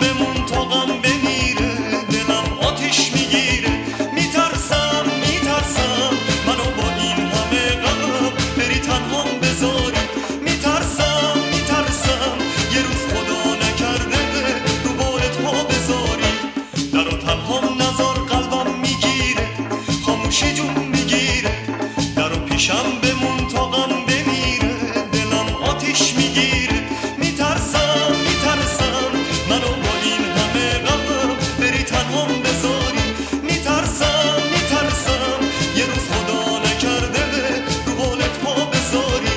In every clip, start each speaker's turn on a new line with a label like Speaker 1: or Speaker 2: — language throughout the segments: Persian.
Speaker 1: بمون تا غم بمیره، دلم آتیش میگیره. میترسم میترسم منو با این همه غم بری تنهام بذاری. میترسم میترسم یه روز خدا نکرده رو بالت پا بذاری. درو تنهام نذار قلبم میگیره، خاموشی جون میگیره. درو پیشم بمون تا غم بمیره، دلم آتیش میگیره. میترسم میترسم منو با این همه غم بری تنهام بذاری. میترسم میترسم یه روز خدا نکرده رو بالت پا بذاری.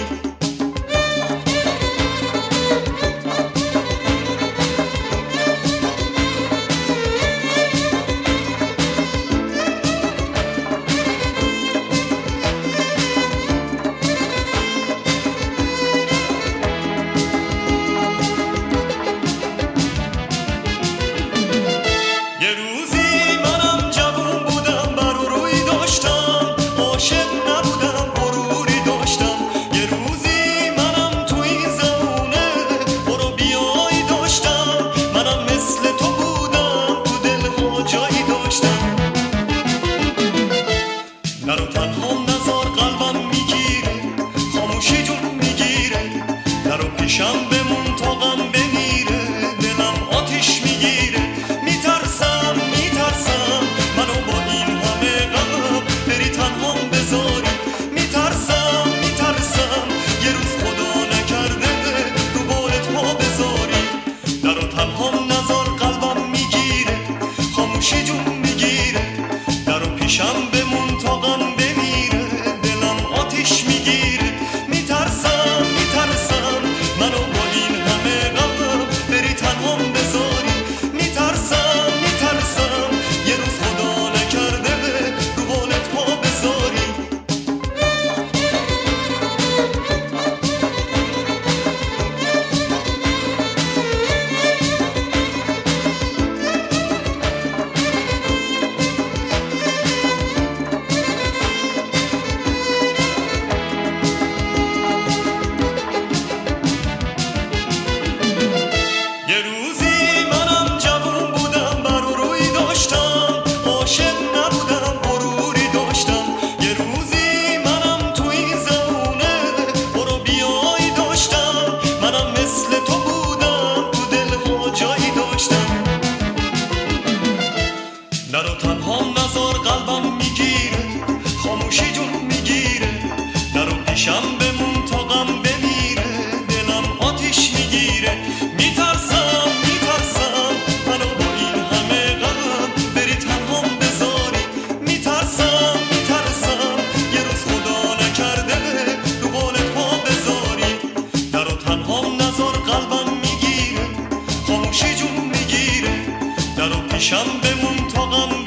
Speaker 1: یه روزی منم جوون بودم، بر روی داشتم، عاشق نبودم، غروری داشتم. یه روزی منم تو این زمونه برو بیایی داشتم. منم مثل تو بودم، تو دلها جایی داشتم. نرو تنهام نذار قلبم میگیره، خاموشی جون میگیره. نرو پیشم بمون تا غم بمیره، دلم آتیش میگیره. میترسم میترسم منو با این همه غم بری تنهام بذاری. میترسم میترسم یه روز خدا نکرده رو بالت پا بذاری. درو تنهام نذار قلبم میگیره، خاموشی جون میگیره. درو پیشم بمون تا غم بمیره، دلم آتیش میگیره. میترسم میترسم منو با این همه غم بری تنهام بذاری. میترسم میترسم یه روز خدا نکرده رو بالت پا بذاری. یه روزی منم جوون بودم، بر روی داشتم، عاشق نبودم، غروری داشتم. یه روزی منم تو این زمونه برو بیایی داشتم. منم مثل تو بودم، تو دلها جایی داشتم. نرو تنهام نذار قلبم میگیره، خاموشی جون میگیره. نرو پیشم بمون تا غم بمیره، دلم آتیش میگیره. میترسم میترسم منو با این همه غم بری تنهام بذاری. میترسم میترسم یه روز خدا نکرده رو بالت پا بذاری. درو تنهام نذار قلبم میگیره، خاموشی جون میگیره. درو پیشم بمون تا غم